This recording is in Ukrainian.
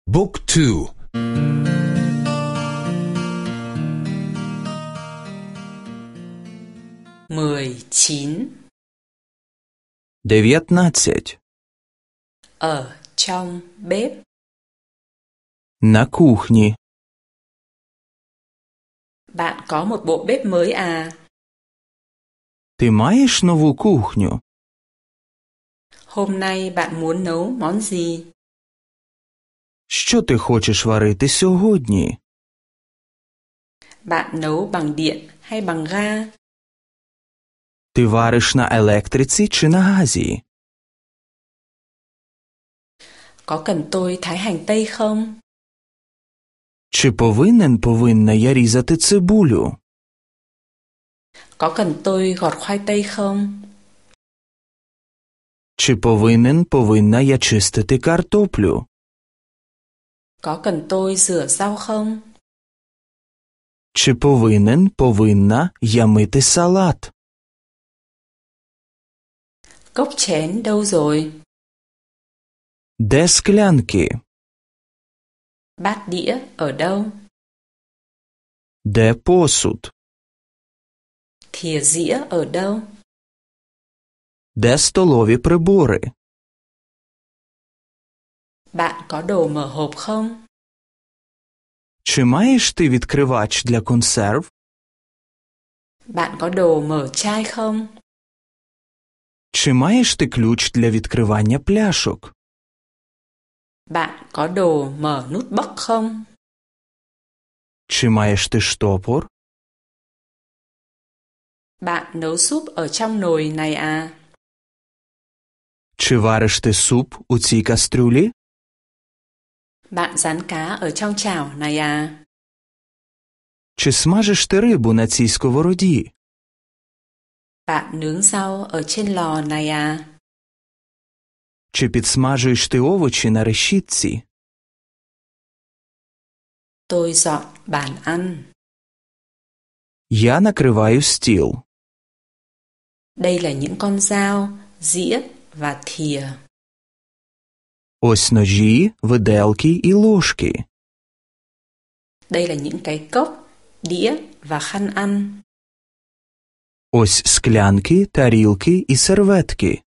บุ๊กทู 19 Ở trong bếp. На кухні. Bạn có một bộ bếp mới à? Ти маєш нову кухню? Hôm nay bạn muốn nấu món gì? Що ти хочеш варити сьогодні? Bạn nấu bằng điện hay bằng ga? Ти вариш на електриці чи на газі? Có cần tôi thái hành tây không? Чи повинна я різати цибулю? Có cần tôi gọt khoai tây không? Чи повинна я чистити картоплю? Có cần tôi rửa rau không? Чи повинна я мити салат? Cốc chén đâu rồi? Де склянки? Bát đĩa ở đâu? Де посуд? Thìa dĩa ở đâu? Де столові прибори? Bạn có đồ mở hộp không? Чи маєш ти відкривач для консерв? Bạn có đồ mở chai không? Чи маєш ти ключ для відкривання пляшок? Bạn có đồ mở nút bấc không? Чи маєш ти штопор? Bạn nấu súp ở trong nồi này à? Чи вариш ти суп у цій кастрюлі? Bạn rán cá ở trong chảo này à? Чи смажиш ти рибу на цій сковороді? Bạn nướng rau ở trên lò này à? Чи підсмажуєш ти овочі на решітці? Tôi dọn bàn ăn. Я накриваю стіл. Đây là những con dao, dĩa và thìa. Ось ножі, виделки і ложки. Đây là những cái cốc, đĩa và khăn ăn. Ось склянки, тарілки і серветки.